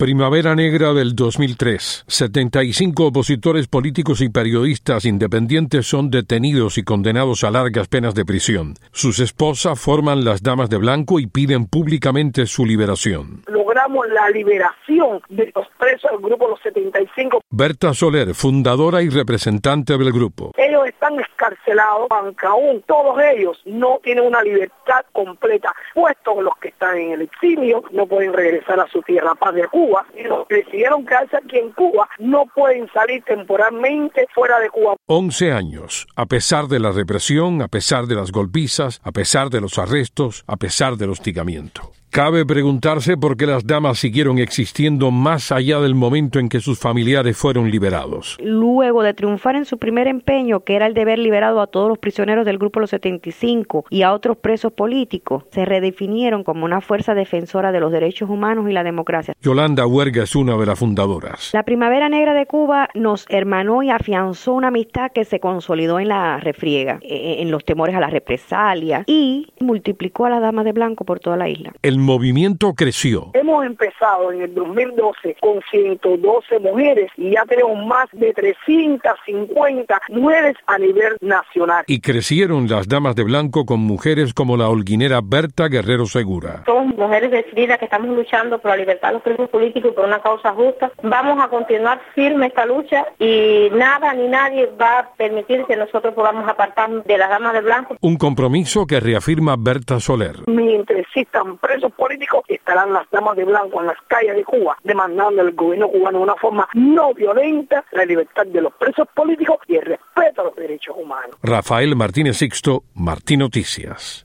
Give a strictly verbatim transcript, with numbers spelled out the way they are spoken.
Primavera Negra del dos mil tres. setenta y cinco opositores políticos y periodistas independientes son detenidos y condenados a largas penas de prisión. Sus esposas forman las Damas de Blanco y piden públicamente su liberación. Logramos la liberación de los presos del grupo Los setenta y cinco. Berta Soler, fundadora y representante del grupo. Ellos están escarcelados, aunque aún todos ellos no tienen una libertad completa, puesto que los que están en el exilio no pueden regresar a su tierra patria, Cuba, y los que decidieron quedarse aquí en Cuba no pueden salir temporalmente fuera de Cuba. once años, a pesar de la represión, a pesar de las golpizas, a pesar de los arrestos, a pesar del hostigamiento. Cabe preguntarse por qué las damas siguieron existiendo más allá del momento en que sus familiares fueron liberados. Luego de triunfar en su primer empeño, que era el de ver liberado a todos los prisioneros del grupo Los setenta y cinco y a otros presos políticos, se redefinieron como una fuerza defensora de los derechos humanos y la democracia. Yolanda Huerga es una de las fundadoras. La Primavera Negra de Cuba nos hermanó y afianzó una amistad que se consolidó en la refriega, en los temores a la represalia, y multiplicó a las Damas de Blanco por toda la isla. El movimiento creció. Hemos empezado en el dos mil doce con ciento doce mujeres y ya tenemos más de trescientas cincuenta mujeres a nivel nacional. Y crecieron las Damas de Blanco con mujeres como la holguinera Berta Guerrero Segura. Somos mujeres decididas que estamos luchando por la libertad de los presos políticos y por una causa justa. Vamos a continuar firme esta lucha y nada ni nadie va a permitir que nosotros podamos apartarnos de las Damas de Blanco. Un compromiso que reafirma Berta Soler. Mientras existan presos políticos, estarán las Damas de Blanco en las calles de Cuba demandando al gobierno cubano de una forma no violenta la libertad de los presos políticos y el respeto a los derechos humanos. Rafael Martínez Sixto, Martín Noticias.